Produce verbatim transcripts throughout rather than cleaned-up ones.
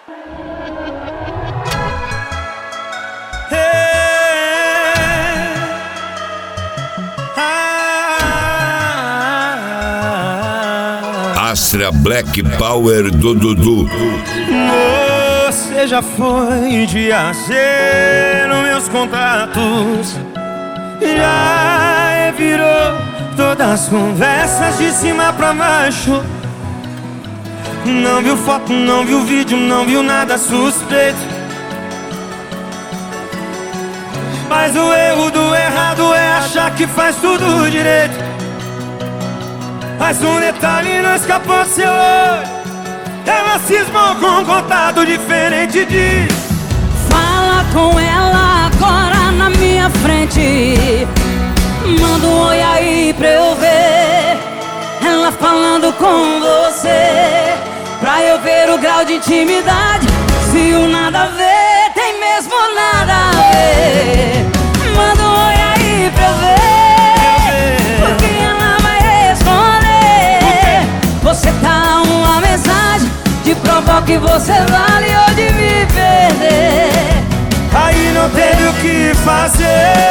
Astra Black Power do Dudu. Você já foi de A C nos meus contatos, já virou todas as conversas de cima pra baixo. Não viu foto, não viu vídeo, não viu nada suspeito. Mas o erro do errado é achar que faz tudo direito. Mas um detalhe não escapou do seu olho, ela cismou com um contato diferente de... Fala com ela agora na minha frente, manda um oi aí pra eu ver ela falando com você, pra eu ver o grau de intimidade. Se o nada a ver tem mesmo nada a ver, manda um oi aí pra eu ver, porque ela vai responder. Você tá uma mensagem de provar que você vale ou de me perder. Aí não teve o que fazer,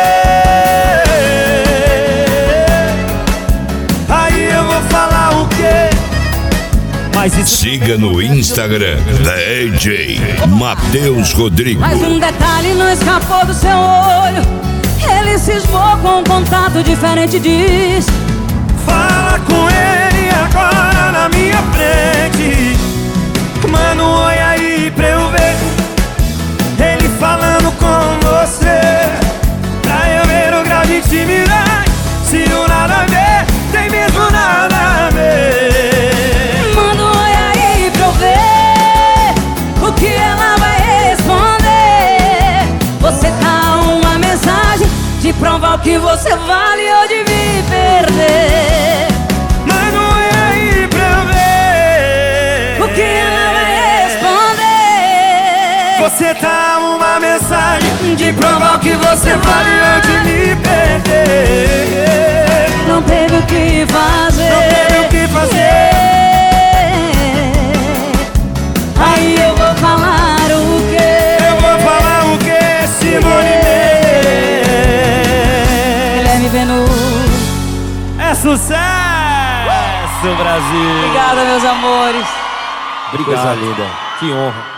aí eu vou falar o quê? Mas isso... Siga no Instagram D J Matheus Rodrigo. Mas um detalhe não escapou do seu olho, ele cismou com um contato diferente, diz. Fala com ele agora na minha frente, manda um oi aí pra eu ver ele falando com você, pra eu ver o grau de intimidade. Se o nada a ver tem mesmo nada a ver, manda um oi aí pra eu ver o que ela vai responder. Você tá uma mensagem de provar o que você vale ou de me perder. manda um oi aí pra eu ver O que ela vai responder. Você tá uma mensagem de provar que você vale ou de me perder. Não teve o que fazer, Não teve o que fazer. Aí eu vou falar o quê? Eu vou falar o que, Simone Mendes? Guilherme Venuto. É sucesso, Brasil. Obrigada, meus amores. Obrigado. Coisa linda. Que honra.